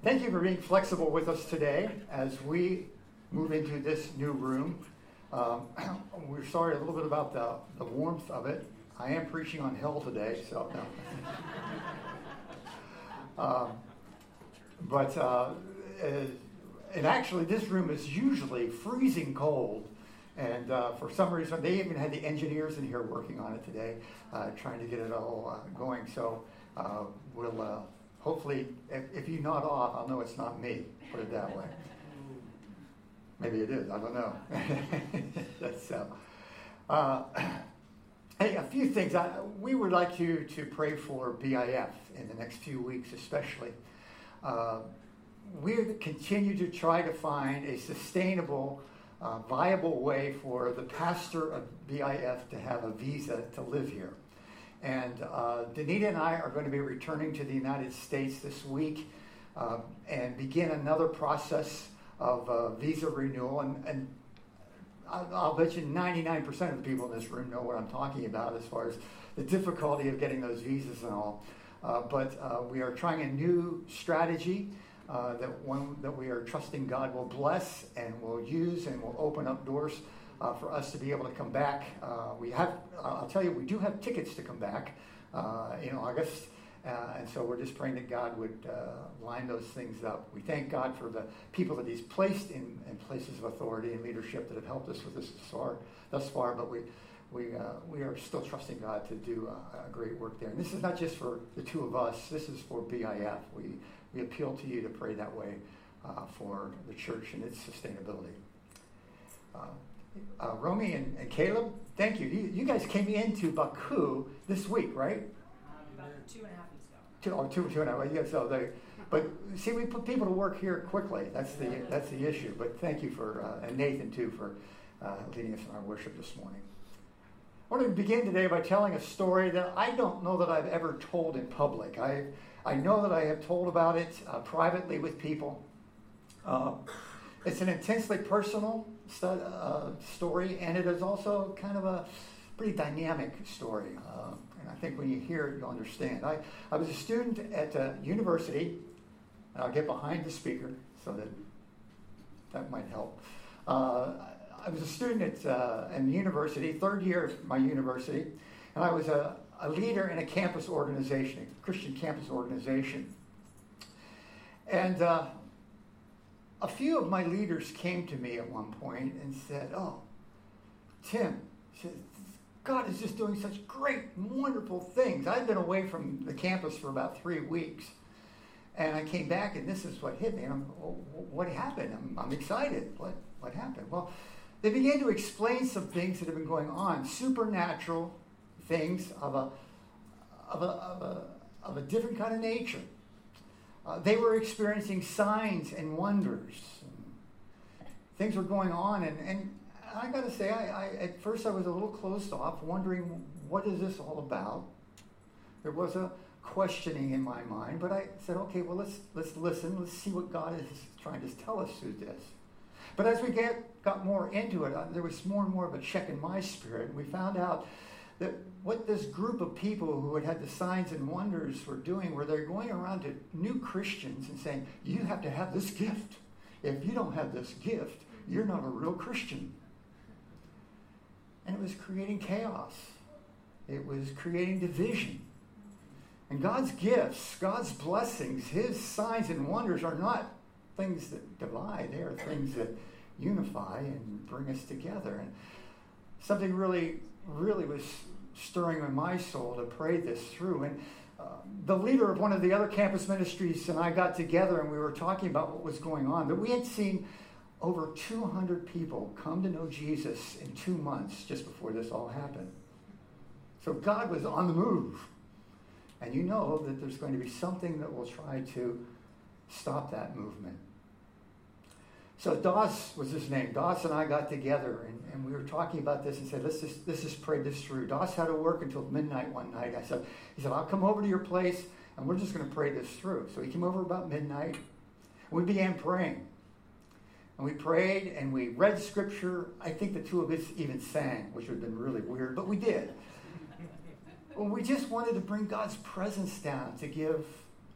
Thank you for being flexible with us today as we move into this new room. We're sorry a little bit about the warmth of it. I am preaching on hell today, so no. And actually this room is usually freezing cold. And for some reason, they even had the engineers in here working on it today, trying to get it all going. So we'll hopefully, if you nod off, I'll know it's not me, put it that way. Maybe it is, I don't know. Hey, a few things. We would like you to pray for BIF in the next few weeks especially. We continue to try to find a sustainable, viable way for the pastor of BIF to have a visa to live here. And Danita and I are going to be returning to the United States this week and begin another process of visa renewal. And I'll bet you 99% of the people in this room know what I'm talking about as far as the difficulty of getting those visas and all. But we are trying a new strategy that we are trusting God will bless and will use and will open up doors for us to be able to come back. I'll tell you, we do have tickets to come back in August. And so we're just praying that God would line those things up. We thank God for the people that He's placed in places of authority and leadership that have helped us with this thus far. But we are still trusting God to do a great work there. And this is not just for the two of us. This is for BIF. We appeal to you to pray that way for the church and its sustainability. Romy and Caleb, thank you. You guys came into Baku this week, right? About 2.5 weeks ago. Two and a half. Yeah, so but see, we put people to work here quickly. That's the issue. But thank you and Nathan too for leading us in our worship this morning. I want to begin today by telling a story that I don't know that I've ever told in public. I know that I have told about it privately with people. It's an intensely personal story, and it is also kind of a pretty dynamic story. And I think when you hear it, you'll understand. I was a student at a university, and I'll get behind the speaker so that might help. I was a student in the university, third year of my university, and I was a leader in a campus organization, a Christian campus organization. And a few of my leaders came to me at one point and said, "Oh, Tim," said, "God is just doing such great, wonderful things." I'd been away from the campus for about 3 weeks. And I came back, and this is what hit me. And what happened? I'm excited. What happened? Well, they began to explain some things that have been going on, supernatural things of a different kind of nature. They were experiencing signs and wonders. Things were going on, and I got to say, at first I was a little closed off, wondering what is this all about. There was a questioning in my mind, but I said, okay, well let's listen. Let's see what God is trying to tell us through this. But as we got more into it, there was more and more of a check in my spirit. We found out that what this group of people who had the signs and wonders were doing, were they're going around to new Christians and saying, you have to have this gift. If you don't have this gift, you're not a real Christian. And it was creating chaos. It was creating division. And God's gifts, God's blessings, His signs and wonders are not things that divide. They are things that unify and bring us together. And something really was stirring in my soul to pray this through. And the leader of one of the other campus ministries and I got together, and we were talking about what was going on. That we had seen over 200 people come to know Jesus in 2 months just before this all happened. So God was on the move. And you know that there's going to be something that will try to stop that movement. So Doss was his name. Doss and I got together, and we were talking about this and said, let's just pray this through. Doss had to work until midnight one night. He said, I'll come over to your place, and we're just going to pray this through. So he came over about midnight, and we began praying. And we prayed, and we read Scripture. I think the two of us even sang, which would have been really weird, but we did. Well, we just wanted to bring God's presence down to give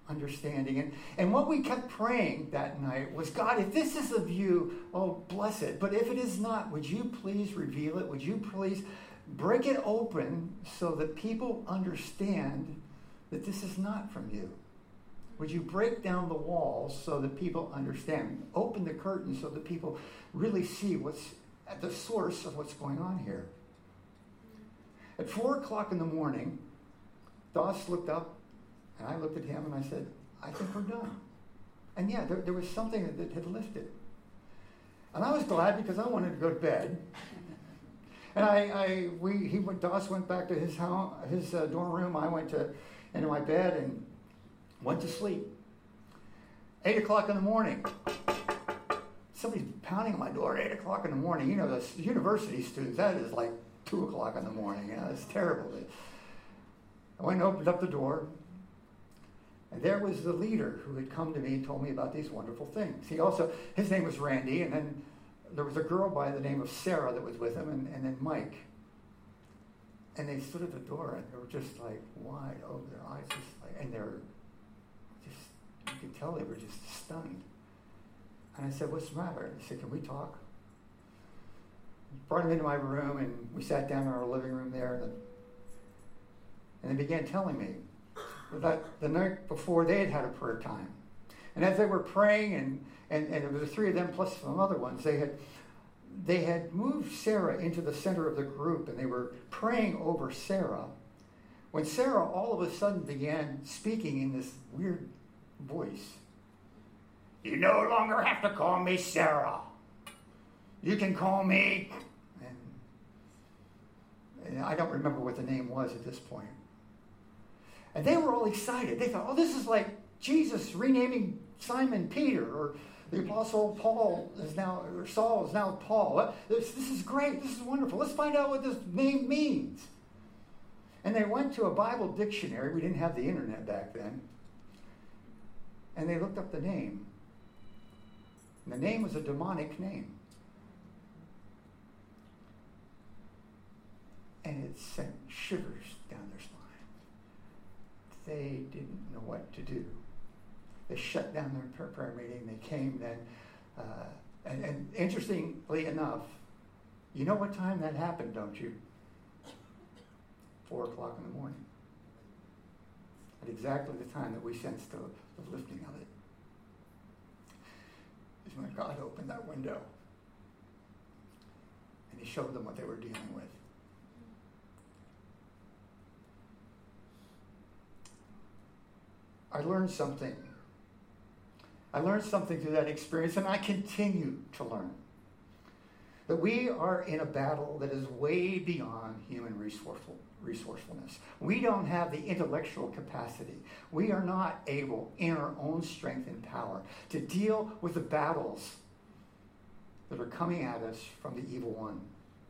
understanding. And what we kept praying that night was, God, if this is of you, oh, bless it. But if it is not, would you please reveal it? Would you please break it open so that people understand that this is not from you? Would you break down the walls so that people understand? Open the curtains so that people really see what's at the source of what's going on here. At 4 o'clock in the morning, Doss looked up, and I looked at him, and I said, I think we're done. And yeah, there was something that had lifted. And I was glad because I wanted to go to bed. And Doss went back to his dorm room. I went into my bed and went to sleep. 8 o'clock in the morning. Somebody's pounding on my door at 8 o'clock in the morning. You know, the university students, that is like 2 o'clock in the morning. You know, it's terrible. I went and opened up the door, and there was the leader who had come to me and told me about these wonderful things. His name was Randy, and then there was a girl by the name of Sarah that was with him, and then Mike. And they stood at the door, and they were just like wide open, their eyes just like, and they're just, you could tell they were just stunned. And I said, what's the matter? And they said, can we talk? Brought him into my room, and we sat down in our living room there, and they began telling me that the night before they had a prayer time. And as they were praying, and it was the three of them plus some other ones, they had moved Sarah into the center of the group, and they were praying over Sarah, when Sarah all of a sudden began speaking in this weird voice. You no longer have to call me Sarah. You can call me... And I don't remember what the name was at this point. And they were all excited. They thought, oh, this is like Jesus renaming Simon Peter, or the Apostle Paul is now, or Saul is now Paul. This is great. This is wonderful. Let's find out what this name means. And they went to a Bible dictionary. We didn't have the internet back then. And they looked up the name. And the name was a demonic name. And it sent shivers down their spine. They didn't know what to do. They shut down their prayer meeting. They came then. And interestingly enough, you know what time that happened, don't you? 4 o'clock in the morning. At exactly the time that we sensed the lifting of it. Is when God opened that window. And he showed them what they were dealing with. I learned something. I learned something through that experience, and I continue to learn. That we are in a battle that is way beyond human resourcefulness. We don't have the intellectual capacity. We are not able, in our own strength and power, to deal with the battles that are coming at us from the evil one.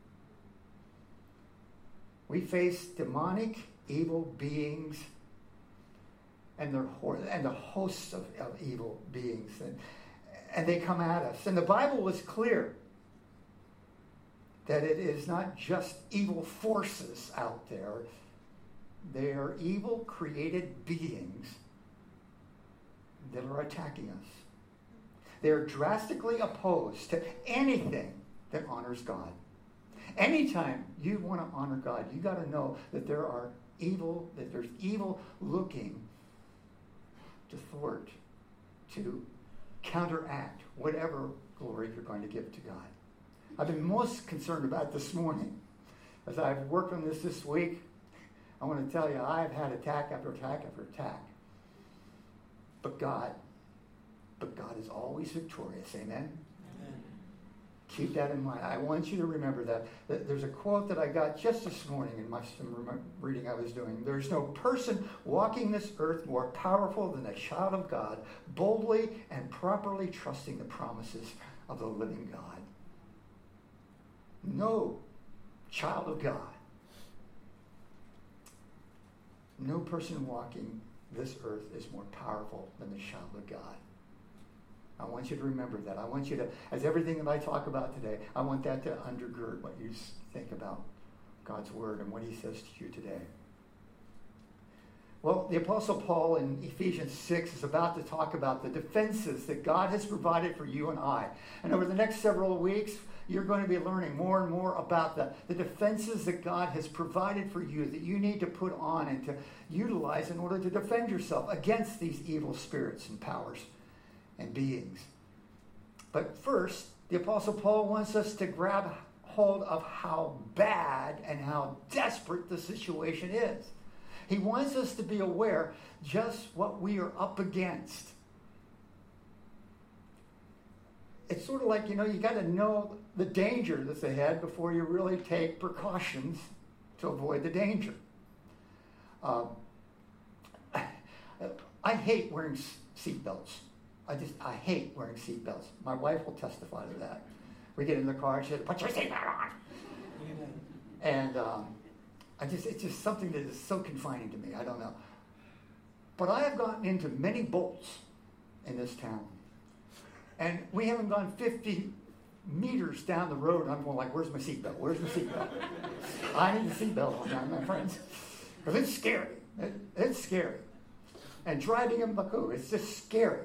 We face demonic, evil beings and the hosts of evil beings. And they come at us. And the Bible was clear that it is not just evil forces out there. They are evil created beings that are attacking us. They are drastically opposed to anything that honors God. Anytime you want to honor God, you got to know that there's evil looking to thwart, to counteract whatever glory you're going to give to God. I've been most concerned about this morning. As I've worked on this week, I want to tell you, I've had attack after attack after attack. But God is always victorious. Amen? Amen. Keep that in mind. I want you to remember that there's a quote that I got just this morning in some reading I was doing. There's no person walking this earth more powerful than a child of God, boldly and properly trusting the promises of the living God. No child of God. No person walking this earth is more powerful than the child of God. I want you to remember that. I want you to, as everything that I talk about today, I want that to undergird what you think about God's word and what he says to you today. Well, the Apostle Paul in Ephesians 6 is about to talk about the defenses that God has provided for you and I. And over the next several weeks, you're going to be learning more and more about the defenses that God has provided for you that you need to put on and to utilize in order to defend yourself against these evil spirits and powers and beings. But first, the Apostle Paul wants us to grab hold of how bad and how desperate the situation is. He wants us to be aware just what we are up against. It's sort of like, you got to know the danger that's ahead before you really take precautions to avoid the danger. I hate wearing seatbelts. I hate wearing seatbelts. My wife will testify to that. We get in the car and she says, "Put your seatbelt on." And it's just something that is so confining to me. I don't know. But I have gotten into many bolts in this town. And we haven't gone 50 meters down the road, and I'm going like, where's my seatbelt? Where's my seatbelt? I need the seatbelt on, my friends. Because it's scary. It's scary. And driving in Baku, it's just scary.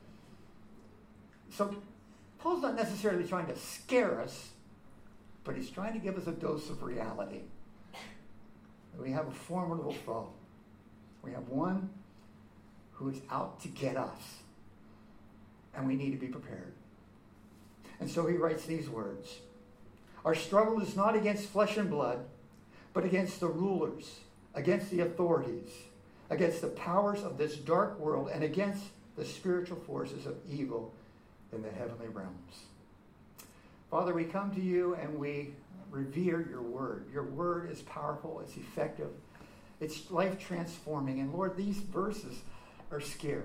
So Paul's not necessarily trying to scare us, but he's trying to give us a dose of reality. We have a formidable foe. We have one who is out to get us. And we need to be prepared. And so he writes these words. Our struggle is not against flesh and blood, but against the rulers, against the authorities, against the powers of this dark world, and against the spiritual forces of evil in the heavenly realms. Father, we come to you and we revere your word. Your word is powerful, it's effective, it's life transforming. And Lord, these verses are scary.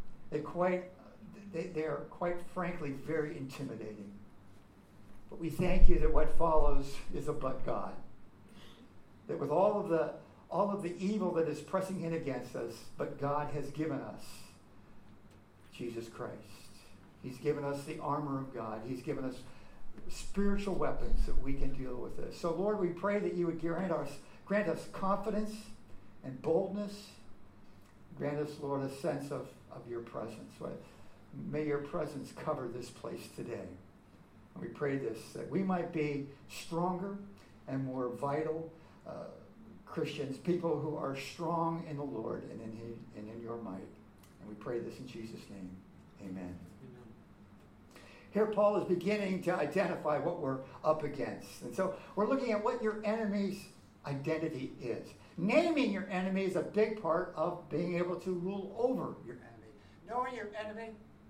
They are quite frankly very intimidating. But we thank you that what follows is a but God. That with all of the evil that is pressing in against us, but God has given us Jesus Christ. He's given us the armor of God. He's given us spiritual weapons that we can deal with this. So Lord, we pray that you would grant us confidence and boldness. Grant us, Lord, a sense of your presence. May your presence cover this place today. And we pray this, that we might be stronger and more vital Christians, people who are strong in the Lord and in your might. And we pray this in Jesus' name. Amen. Here Paul is beginning to identify what we're up against. And so we're looking at what your enemy's identity is. Naming your enemy is a big part of being able to rule over your enemy. Knowing your enemy,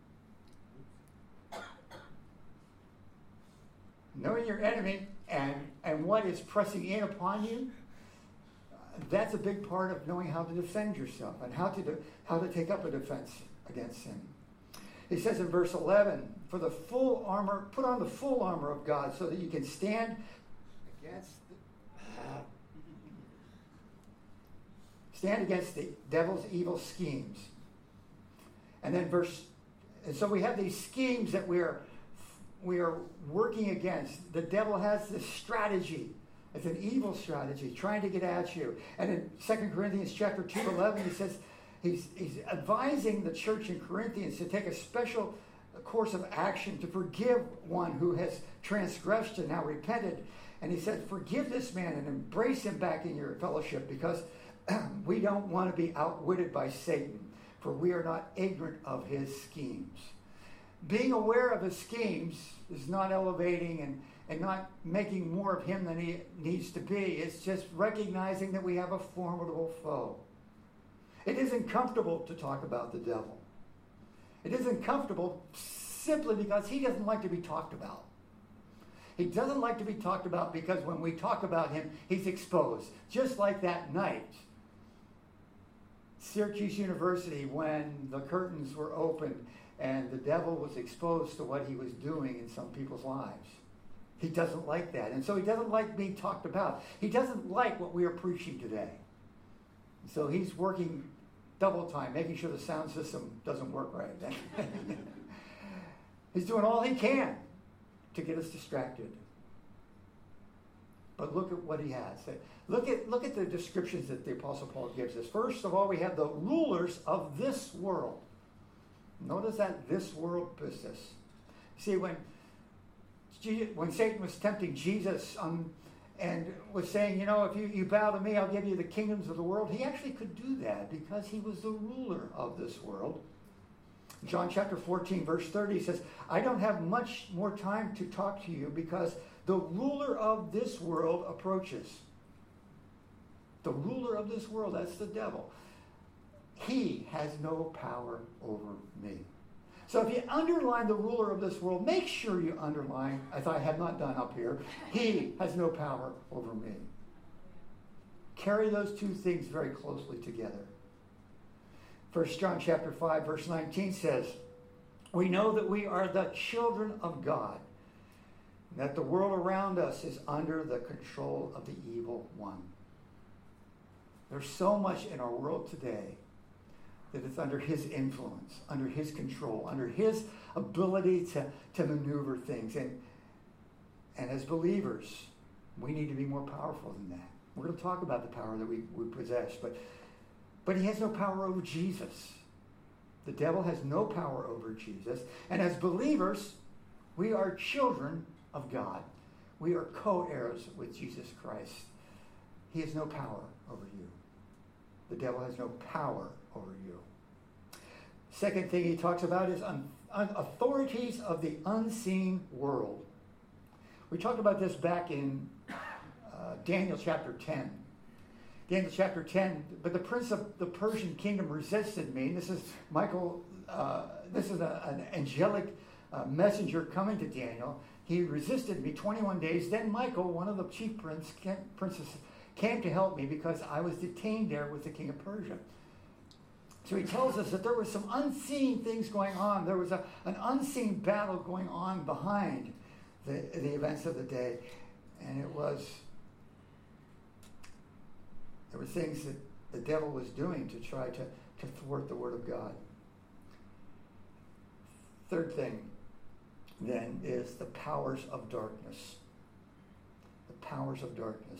and what is pressing in upon you, that's a big part of knowing how to defend yourself and how to take up a defense against him. He says in verse 11, put on the full armor of God so that you can stand against the devil's evil schemes. And then so we have these schemes that we are working against. The devil has this strategy. It's an evil strategy trying to get at you. And in 2 Corinthians chapter 2:11, he says he's advising the church in Corinthians to take a special course of action to forgive one who has transgressed and now repented. And he said, forgive this man and embrace him back in your fellowship, because we don't want to be outwitted by Satan, for we are not ignorant of his schemes. Being aware of his schemes is not elevating and not making more of him than he needs to be. It's just recognizing that we have a formidable foe. It isn't comfortable to talk about the devil. It isn't comfortable simply because he doesn't like to be talked about. He doesn't like to be talked about because when we talk about him, he's exposed. Just like that night, Syracuse University, when the curtains were opened and the devil was exposed to what he was doing in some people's lives. He doesn't like that. And so he doesn't like being talked about. He doesn't like what we are preaching today. So he's working double time, making sure the sound system doesn't work right. He's doing all he can to get us distracted. but look at what he has. Look at the descriptions that the Apostle Paul gives us. First of all, we have the rulers of this world. Notice that this world business. See, when Satan was tempting Jesus and was saying, if you bow to me, I'll give you the kingdoms of the world, he actually could do that because he was the ruler of this world. John chapter 14, verse 30 says, I don't have much more time to talk to you because the ruler of this world approaches. The ruler of this world, that's the devil. He has no power over me. So if you underline the ruler of this world, make sure you underline, as I have not done up here, he has no power over me. Carry those two things very closely together. 1 John chapter 5, verse 19 says, we know that we are the children of God, and that the world around us is under the control of the evil one. There's so much in our world today that it's under his influence, under his control, under his ability to maneuver things. And as believers, we need to be more powerful than that. We're going to talk about the power that we possess, but he has no power over Jesus. The devil has no power over Jesus. And as believers, we are children of God. We are co-heirs with Jesus Christ. He has no power over you. The devil has no power over you. Second thing he talks about is authorities of the unseen world. We talked about this back in Daniel chapter 10. Daniel chapter 10, but the prince of the Persian kingdom resisted me. This is Michael, this is an angelic messenger coming to Daniel. He resisted me 21 days. Then Michael, one of the chief princes, came to help me because I was detained there with the king of Persia. So he tells us that there were some unseen things going on. There was an unseen battle going on behind the events of the day. And there were things that the devil was doing to try to thwart the word of God. Third thing, then, is the powers of darkness. The powers of darkness.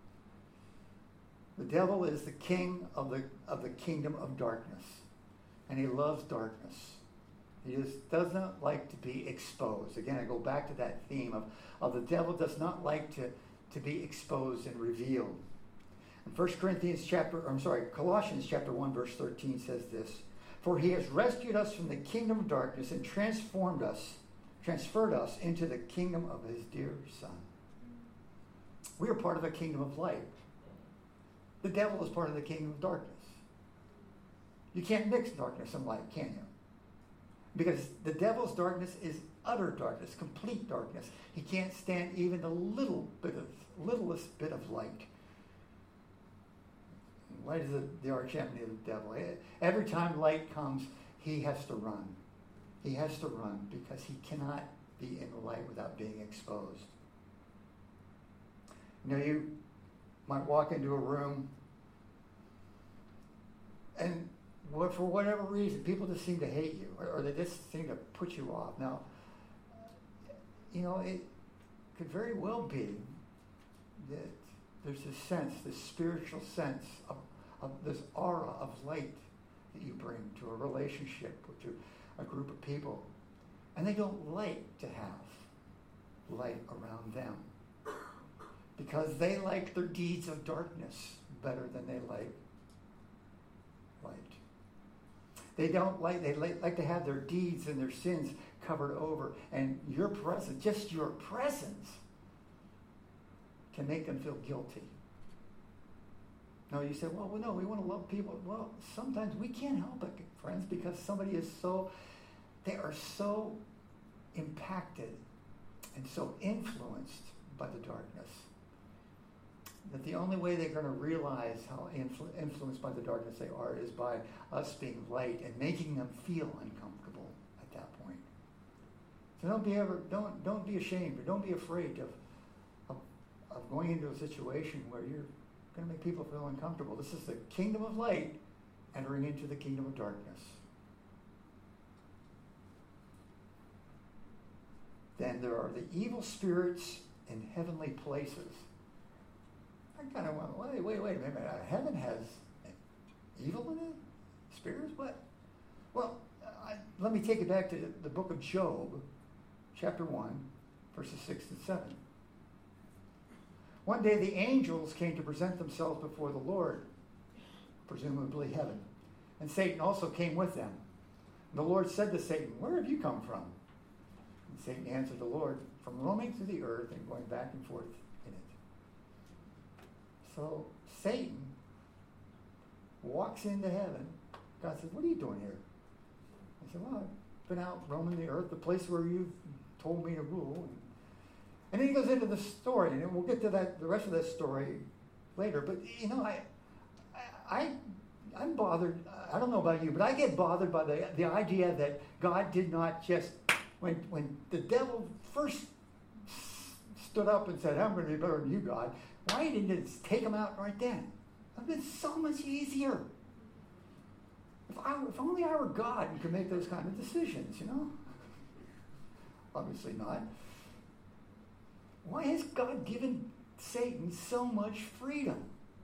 The devil is the king of the kingdom of darkness, and he loves darkness. He just doesn't like to be exposed. Again, I go back to that theme of the devil does not like to be exposed and revealed. And Colossians chapter 1, verse 13 says this, for he has rescued us from the kingdom of darkness and transferred us into the kingdom of his dear Son. We are part of the kingdom of light. The devil is part of the kingdom of darkness. You can't mix darkness and light, can you? Because the devil's darkness is utter darkness, complete darkness. He can't stand even the littlest bit of light. Light is the arch enemy of the devil. Every time light comes, he has to run. He has to run because he cannot be in the light without being exposed. You might walk into a room and for whatever reason, people just seem to hate you or they just seem to put you off. Now, it could very well be that there's this sense, this spiritual sense of this aura of light that you bring to a relationship or to a group of people. And they don't like to have light around them because they like their deeds of darkness better than they like light. They like to have their deeds and their sins covered over. And your presence, just your presence, can make them feel guilty. No, you say, well, no, we want to love people. Well, sometimes we can't help it, friends, because somebody they are so impacted and so influenced by the darkness that the only way they're going to realize how influenced by the darkness they are is by us being light and making them feel uncomfortable at that point. So don't be ashamed or don't be afraid of going into a situation where you're going to make people feel uncomfortable. This is the kingdom of light entering into the kingdom of darkness. Then there are the evil spirits in heavenly places. I kind of went, wait a minute. Heaven has evil in it? Spirits? What? Well, let me take it back to the book of Job, chapter 1, verses 6 and 7. One day the angels came to present themselves before the Lord, presumably heaven. And Satan also came with them. And the Lord said to Satan, "Where have you come from?" And Satan answered the Lord, "From roaming through the earth and going back and forth in it." So Satan walks into heaven. God says, "What are you doing here?" I said, "Well, I've been out roaming the earth, the place where you've told me to rule." And then he goes into the story, and we'll get to that, the rest of that story later. But I'm bothered. I don't know about you, but I get bothered by the idea that God did not just, when the devil first stood up and said, "I'm going to be better than you, God," why didn't it take him out right then? It would have been so much easier. If only I were God and could make those kind of decisions, Obviously not. Why has God given Satan so much freedom?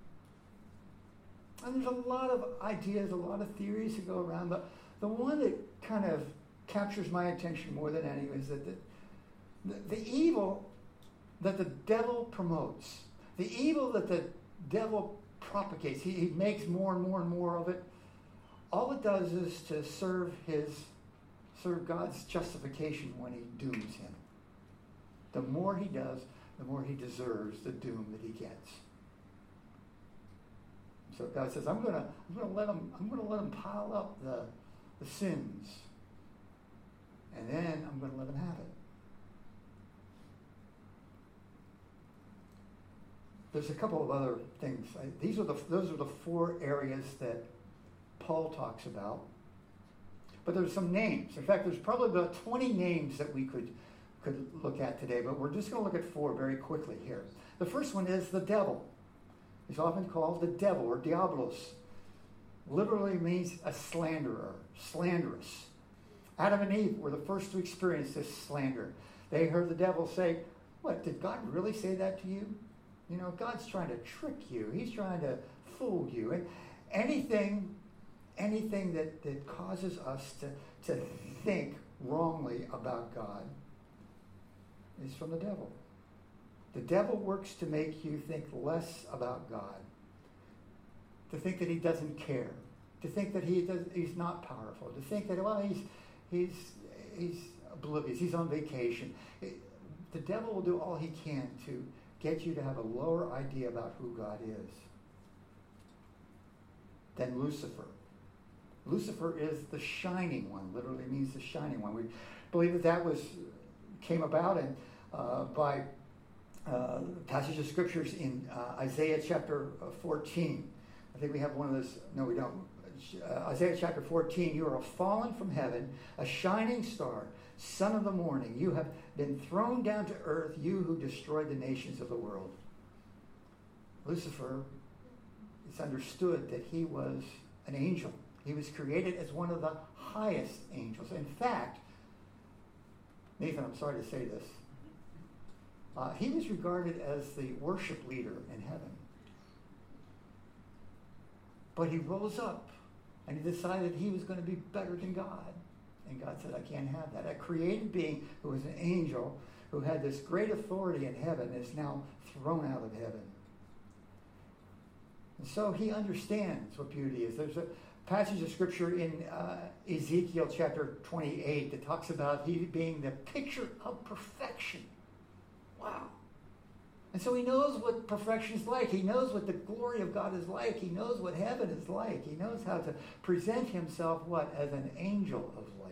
And there's a lot of ideas, a lot of theories that go around. But the one that kind of captures my attention more than any is that the evil that the devil promotes, the evil that the devil propagates, he makes more and more and more of it. All it does is to serve God's justification when he dooms him. The more he does, the more he deserves the doom that he gets. So God says, I'm going to let him pile up the sins, and then I'm going to let him have it. There's a couple of other things. Those are the 4 areas that Paul talks about. But there's some names. In fact, there's probably about 20 names that we could look at today, but we're just going to look at 4 very quickly here. The first one is the devil. He's often called the devil, or diablos. Literally means a slanderer, slanderous. Adam and Eve were the first to experience this slander. They heard the devil say, "What, did God really say that to you? God's trying to trick you. He's trying to fool you." And anything that causes us to think wrongly about God is from the devil. The devil works to make you think less about God, to think that he doesn't care, to think that he's not powerful, to think that, well, he's oblivious, he's on vacation. The devil will do all he can to get you to have a lower idea about who God is. Then Lucifer. Lucifer is the shining one, literally means the shining one. We believe that came about by passage of scriptures in Isaiah chapter 14. I think we have one of those. No, we don't. Isaiah chapter 14, "You are fallen from heaven, a shining star, son of the morning. You have been thrown down to earth, you who destroyed the nations of the world." Lucifer, it's understood that he was an angel. He was created as one of the highest angels. In fact, Nathan, I'm sorry to say this, he was regarded as the worship leader in heaven. But he rose up and he decided he was going to be better than God. And God said, "I can't have that." A created being who was an angel, who had this great authority in heaven, is now thrown out of heaven. And so he understands what beauty is. There's a passage of scripture in Ezekiel chapter 28 that talks about he being the picture of perfection. Wow. And so he knows what perfection is like. He knows what the glory of God is like. He knows what heaven is like. He knows how to present himself, as an angel of light.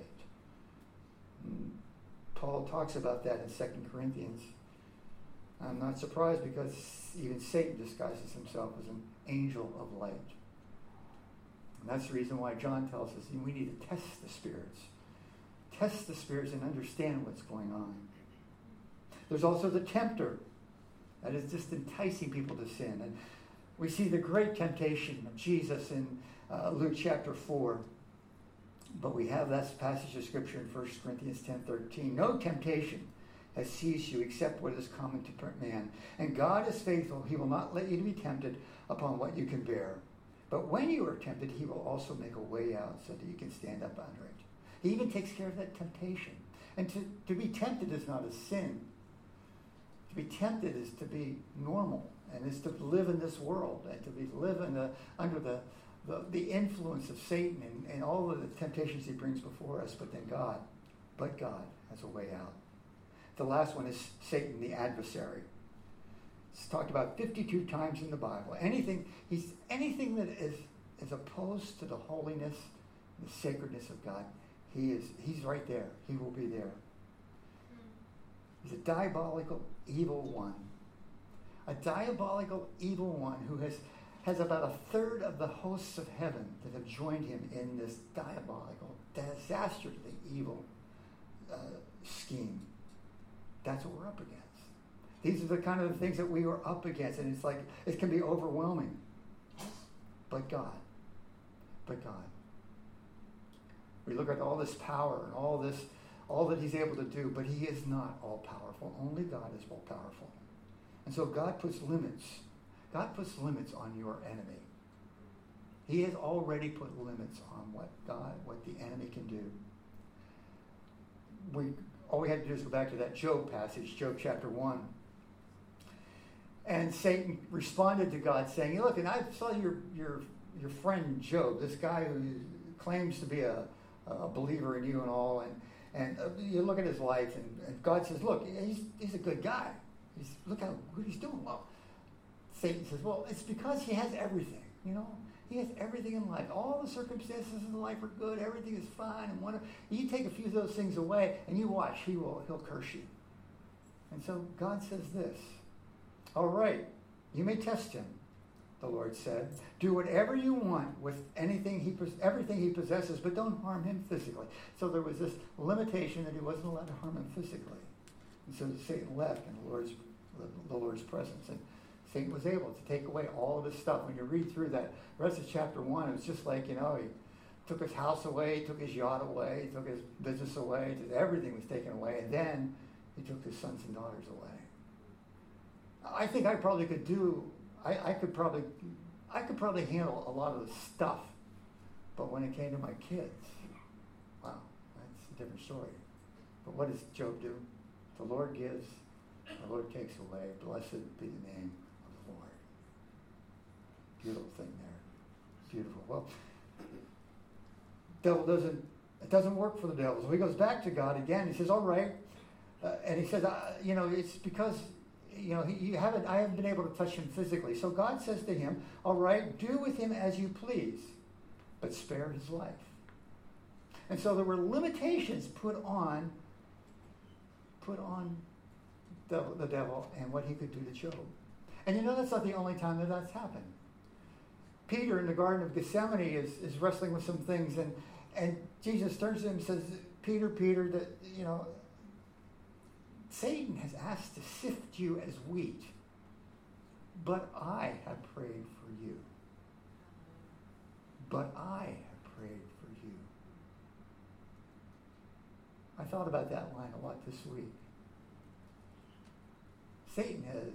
Paul talks about that in 2 Corinthians. I'm not surprised because even Satan disguises himself as an angel of light. And that's the reason why John tells us we need to test the spirits. Test the spirits and understand what's going on. There's also the tempter. That is just enticing people to sin. And we see the great temptation of Jesus in Luke chapter 4. But we have that passage of scripture in 1 Corinthians 10:13. "No temptation has seized you except what is common to man. And God is faithful. He will not let you be tempted upon what you can bear. But when you are tempted, he will also make a way out so that you can stand up under it. He even takes care of that temptation. And to be tempted is not a sin. To be tempted is to be normal, and is to live in this world, and to live under the influence of Satan and all of the temptations he brings before us. But then God has a way out. The last one is Satan, the adversary. It's talked about 52 times in the Bible. Anything that is opposed to the holiness and the sacredness of God, he's right there. He will be there. He's a diabolical, evil one. A diabolical, evil one who has about a third of the hosts of heaven that have joined him in this diabolical, disastrously evil scheme. That's what we're up against. These are the kind of things that we are up against, and it's like it can be overwhelming. But God. We look at all this power and all that he's able to do, but he is not all powerful. Only God is all powerful. And so God puts limits. God puts limits on your enemy. He has already put limits on what the enemy can do. All we had to do is go back to that Job passage, Job chapter 1. And Satan responded to God saying, look, and I saw your friend Job, this guy who claims to be a believer in you and all, and you look at his life, and God says, look, he's a good guy. Look how good he's doing. Well, Satan says, well, it's because he has everything, He has everything in life. All the circumstances in life are good. Everything is fine and wonderful. You take a few of those things away, and you watch. He'll curse you. And so God says this. All right, you may test him, the Lord said. Do whatever you want with everything he possesses, but don't harm him physically. So there was this limitation that he wasn't allowed to harm him physically. And so Satan left in the Lord's presence. And Satan was able to take away all of his stuff. When you read through that rest of chapter 1, it was just like, he took his house away, took his yacht away, he took his business away, everything was taken away, and then he took his sons and daughters away. I think I probably could I could probably handle a lot of the stuff, but when it came to my kids, wow, that's a different story. But what does Job do? The Lord gives, the Lord takes away. Blessed be the name of the Lord. Beautiful thing there. Beautiful. Well, it doesn't work for the devil. So he goes back to God again. He says, all right. And he says, it's because, I haven't been able to touch him physically. So God says to him, all right, do with him as you please, but spare his life. And so there were limitations put on the devil and what he could do to Job. And that's not the only time that's happened. Peter in the Garden of Gethsemane is wrestling with some things, and Jesus turns to him and says, Peter, that Satan has asked to sift you as wheat, but I have prayed for you. But I have prayed for you. I thought about that line a lot this week. Satan has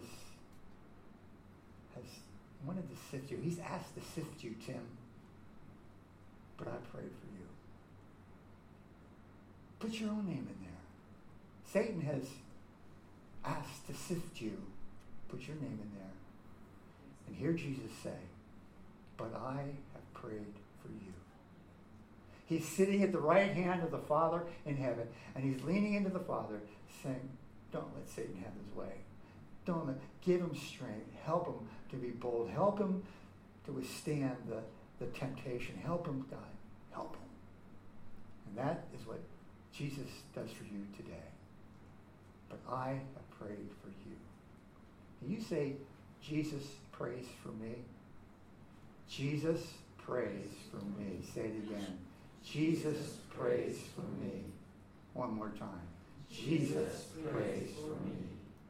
wanted to sift you. He's asked to sift you, Tim. But I prayed for you. Put your own name in there. Satan has asked to sift you. Put your name in there. And hear Jesus say, but I have prayed for you. He's sitting at the right hand of the Father in heaven, and he's leaning into the Father saying, don't let Satan have his way. Give him strength. Help him to be bold. Help him to withstand the temptation. Help him, God. Help him. And that is what Jesus does for you today. But I have prayed for you. Can you say, Jesus prays for me? Jesus prays for me. Say it again. Jesus prays for me. One more time. Jesus prays for me.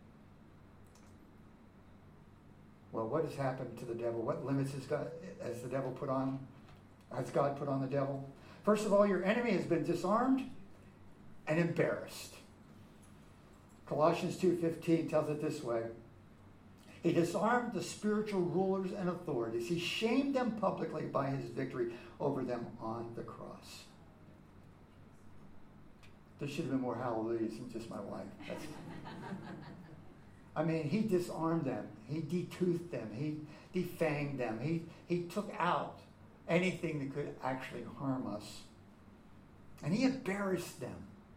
Well, what has happened to the devil? What limits has God put on the devil? First of all, your enemy has been disarmed and embarrassed. Colossians 2:15 tells it this way. He disarmed the spiritual rulers and authorities. He shamed them publicly by his victory over them on the cross. There should have been more hallelujahs than just my wife. I mean, he disarmed them. He detoothed them. He defanged them. He took out anything that could actually harm us. And he embarrassed them.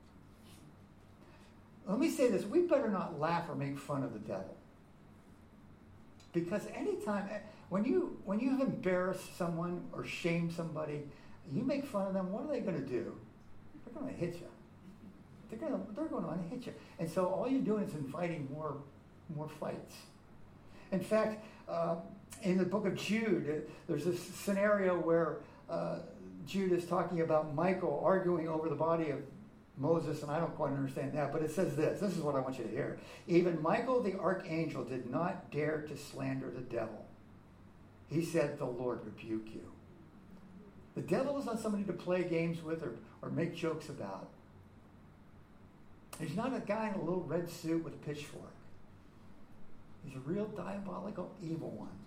Let me say this. We better not laugh or make fun of the devil. Because anytime, when you have embarrassed someone or shamed somebody, you make fun of them, what are they going to do? They're going to hit you. They're going to hit you. And so all you're doing is inviting more fights. In fact, in the book of Jude, there's a scenario where Jude is talking about Michael arguing over the body of Moses, and I don't quite understand that, but it says this. This is what I want you to hear. Even Michael the archangel did not dare to slander the devil. He said, "The Lord rebuke you." The devil is not somebody to play games with or make jokes about. He's not a guy in a little red suit with a pitchfork. He's a real diabolical, evil one.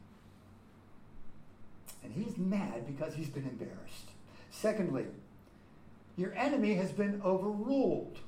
And he's mad because he's been embarrassed. Secondly, your enemy has been overruled.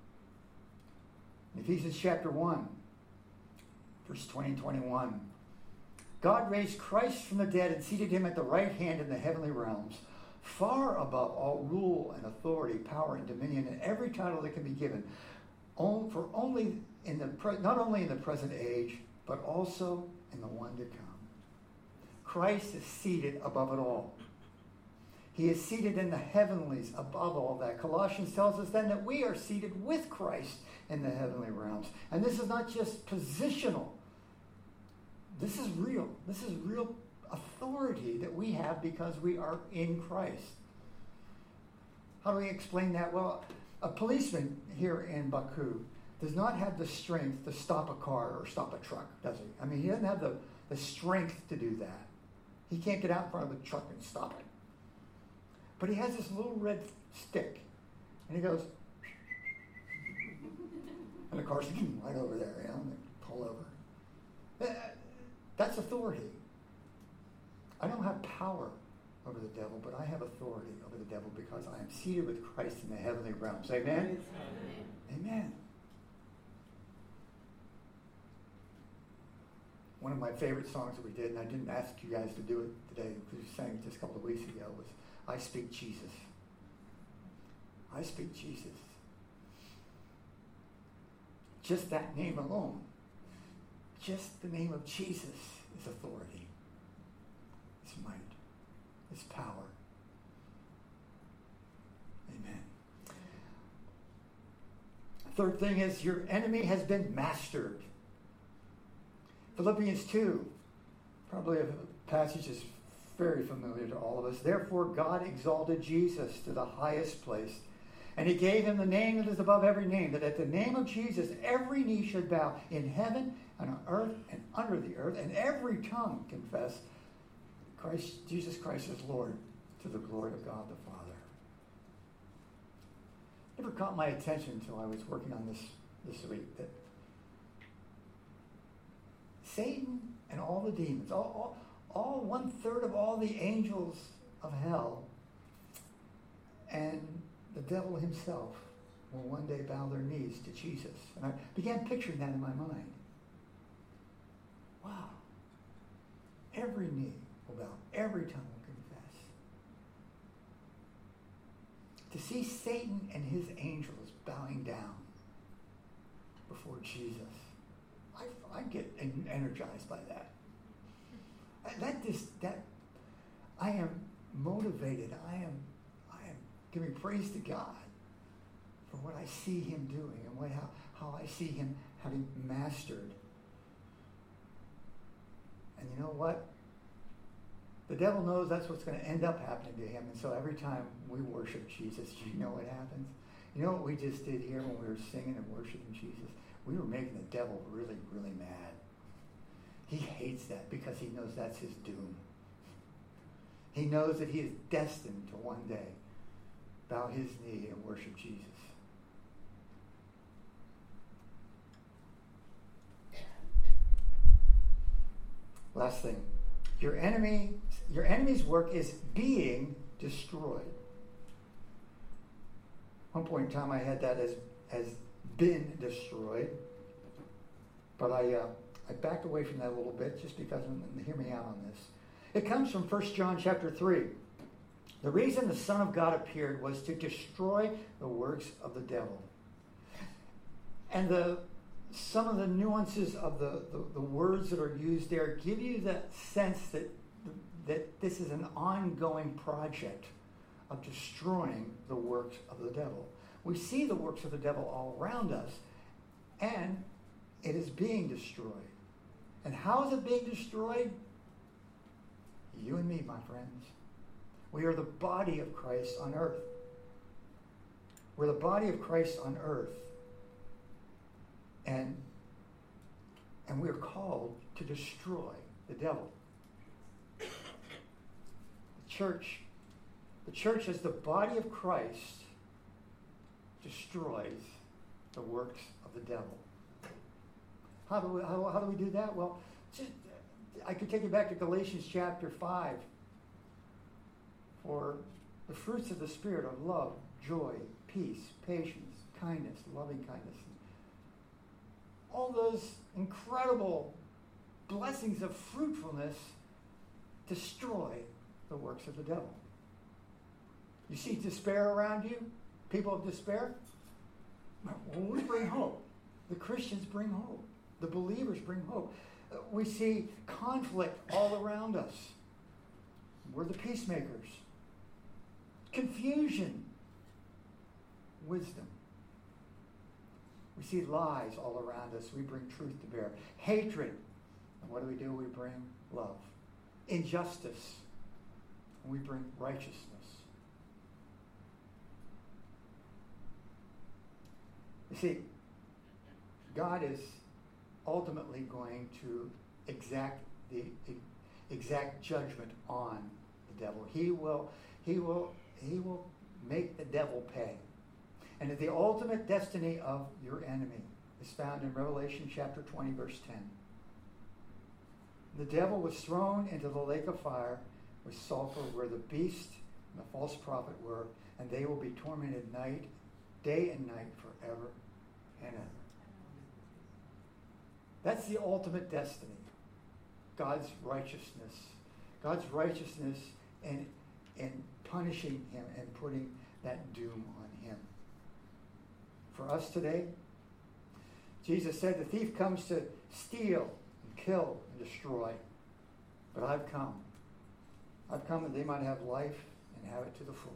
In Ephesians chapter 1, verse 20 and 21. God raised Christ from the dead and seated him at the right hand in the heavenly realms, far above all rule and authority, power and dominion, and every title that can be given, not only in the present age, but also in the one to come. Christ is seated above it all. He is seated in the heavenlies above all that. Colossians tells us then that we are seated with Christ in the heavenly realms. And this is not just positional. This is real. This is real authority that we have because we are in Christ. How do we explain that? Well, a policeman here in Baku does not have the strength to stop a car or stop a truck, does he? I mean, he doesn't have the strength to do that. He can't get out in front of the truck and stop it. But he has this little red stick, and he goes, and the car's right over there, and they pull over. That's authority. I don't have power over the devil, but I have authority over the devil because I am seated with Christ in the heavenly realms. Amen? Amen. One of my favorite songs that we did, and I didn't ask you guys to do it today because we sang it just a couple of weeks ago, was I Speak Jesus. I speak Jesus. Just that name alone, just the name of Jesus is authority. It's might. It's power. Amen. Third thing is your enemy has been mastered. Philippians 2, probably a passage is very familiar to all of us. Therefore, God exalted Jesus to the highest place, and he gave him the name that is above every name, that at the name of Jesus every knee should bow in heaven and on earth and under the earth, and every tongue confess Jesus Christ is Lord, to the glory of God the Father. It never caught my attention until I was working on this week that Satan and all the demons, all 1/3 of all the angels of hell, and the devil himself will one day bow their knees to Jesus. And I began picturing that in my mind. Wow. Every knee will bow, every tongue will confess. To see Satan and his angels bowing down before Jesus, I get energized by that. I am motivated. I am giving praise to God for what I see him doing and how I see him having mastered. And you know what? The devil knows that's what's going to end up happening to him. And so every time we worship Jesus, you know what happens? You know what we just did here when we were singing and worshiping Jesus? We were making the devil really, really mad. He hates that because he knows that's his doom. He knows that he is destined to one day bow his knee and worship Jesus. Last thing. Your enemy's work is being destroyed. One point in time I had that as been destroyed. But I backed away from that a little bit just because, hear me out on this. It comes from 1 John chapter 3. The reason the Son of God appeared was to destroy the works of the devil. And some of the nuances of the words that are used there give you that sense that this is an ongoing project of destroying the works of the devil. We see the works of the devil all around us, and it is being destroyed. And how is it being destroyed? You and me, my friends. We are the body of Christ on earth. We're the body of Christ on earth. And we are called to destroy the devil. The church as the body of Christ destroys the works of the devil. How do we do that? Well, I could take you back to Galatians chapter 5. For the fruits of the Spirit are love, joy, peace, patience, kindness, loving kindness. All those incredible blessings of fruitfulness destroy the works of the devil. You see despair around you? People of despair? Well, we bring hope. The Christians bring hope. The believers bring hope. We see conflict all around us. We're the peacemakers. Confusion. Wisdom. We see lies all around us. We bring truth to bear. Hatred. And what do? We bring love. Injustice. And we bring righteousness. You see, God is ultimately going to exact judgment on the devil. He will make the devil pay. And the ultimate destiny of your enemy is found in Revelation chapter 20, verse 10. The devil was thrown into the lake of fire with sulfur, where the beast and the false prophet were, and they will be tormented day and night forever and ever. That's the ultimate destiny. God's righteousness. God's righteousness and punishing him and putting that doom on him. For us today, Jesus said the thief comes to steal and kill and destroy. But I've come. I've come that they might have life and have it to the full.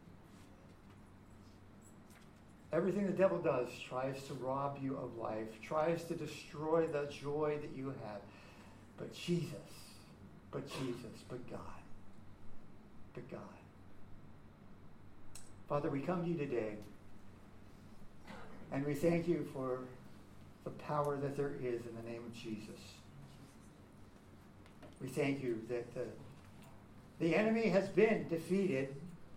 Everything the devil does tries to rob you of life, tries to destroy the joy that you have. But Jesus, but God. But God. Father, we come to you today, and we thank you for the power that there is in the name of Jesus. We thank you that the enemy has been defeated.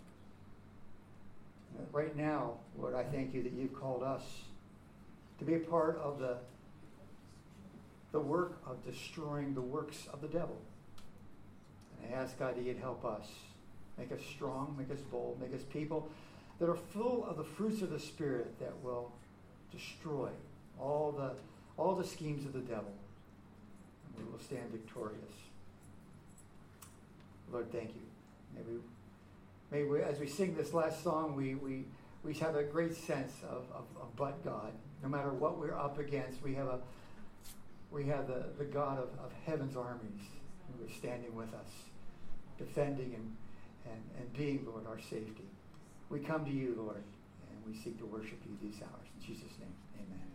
Right now, Lord, I thank you that you've called us to be a part of the work of destroying the works of the devil. And I ask, God, that you'd help us. Make us strong, make us bold, make us people that are full of the fruits of the Spirit that will destroy all the schemes of the devil. And we will stand victorious. Lord, thank you. May we, as we sing this last song, we have a great sense of but God. No matter what we're up against, we have the God of heaven's armies who is standing with us, defending and being, Lord, our safety. We come to you, Lord, and we seek to worship you these hours. In Jesus' name, amen.